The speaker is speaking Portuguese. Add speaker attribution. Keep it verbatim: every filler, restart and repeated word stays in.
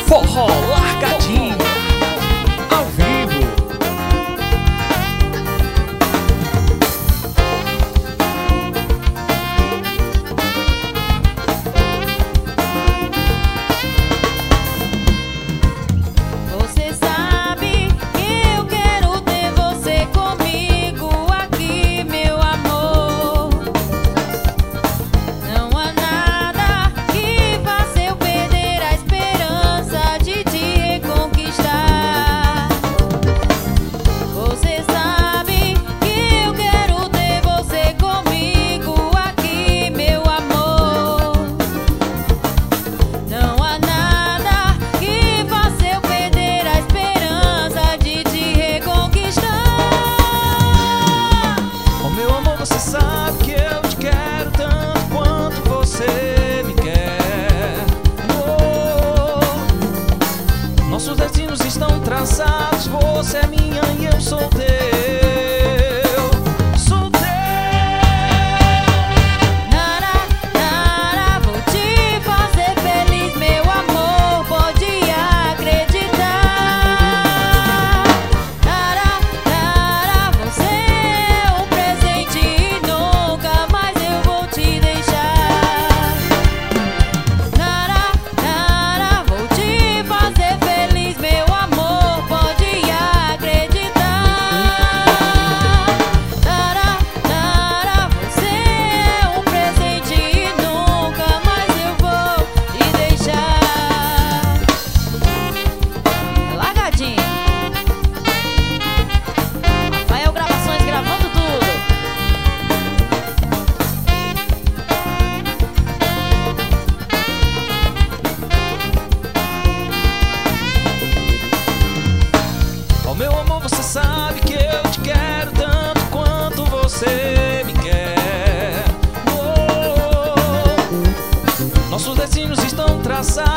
Speaker 1: Forró largadinho, ao vivo.
Speaker 2: Você sabe que eu quero ter você comigo aqui, meu amor. Não há nada que faça eu perder a esperança de te reconquistar. Você sabe que eu quero ter você comigo aqui, meu amor. Não há nada que faça eu perder a esperança de te reconquistar.
Speaker 1: Oh, meu amor, você sabe que eu te quero tanto quanto você me quer. Oh, nossos destinos estão traçados, você é minha e eu sou teu. Sou teu.
Speaker 2: Nara, nara, vou te fazer feliz, meu amor, pode acreditar. Nara, nara, você é um presente e nunca mais eu vou te deixar. Nara, nara, vou te fazer feliz, meu amor, pode acreditar. Nara, nara, você é um presente e nunca mais eu vou te deixar. Largadinho. Rafael Gravações gravando tudo.
Speaker 1: Oh, meu amor, você sabe que eu te quero tanto quanto você me quer. Oh, nossos destinos estão traçados,